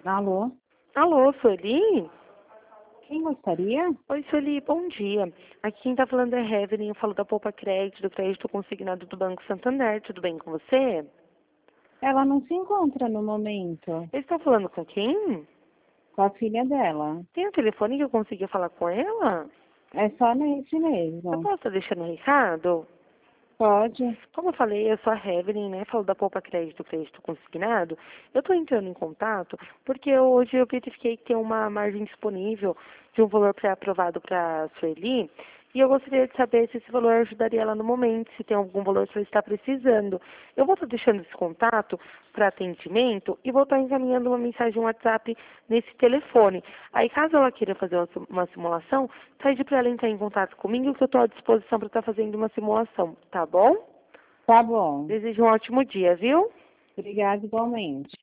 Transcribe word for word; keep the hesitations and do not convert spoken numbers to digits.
Alô? Alô, Sueli? Quem gostaria? Oi, Sueli, bom dia. Aqui quem tá falando é Evelyn, eu falo da Poupa Crédito, do crédito consignado do Banco Santander. Tudo bem com você? Ela não se encontra no momento. Eu estou falando com quem? Com a filha dela. Tem um telefone que eu consiga falar com ela? É só nesse Eu mesmo. posso estar deixando um recado? Pode? Como eu falei, eu sou a Evelyn, né? Falo da Poupa Crédito, crédito consignado. Eu estou entrando em contato porque hoje eu verifiquei que tem uma margem disponível de um valor pré-aprovado para a Sueli. E eu gostaria de saber se esse valor ajudaria ela no momento, se tem algum valor que ela está precisando. Eu vou estar deixando esse contato para atendimento e vou estar encaminhando uma mensagem no WhatsApp nesse telefone. Aí, caso ela queira fazer uma, sim- uma simulação, pede para ela entrar em contato comigo que eu estou à disposição para estar fazendo uma simulação, tá bom? Tá bom. Desejo um ótimo dia, viu? Obrigada igualmente.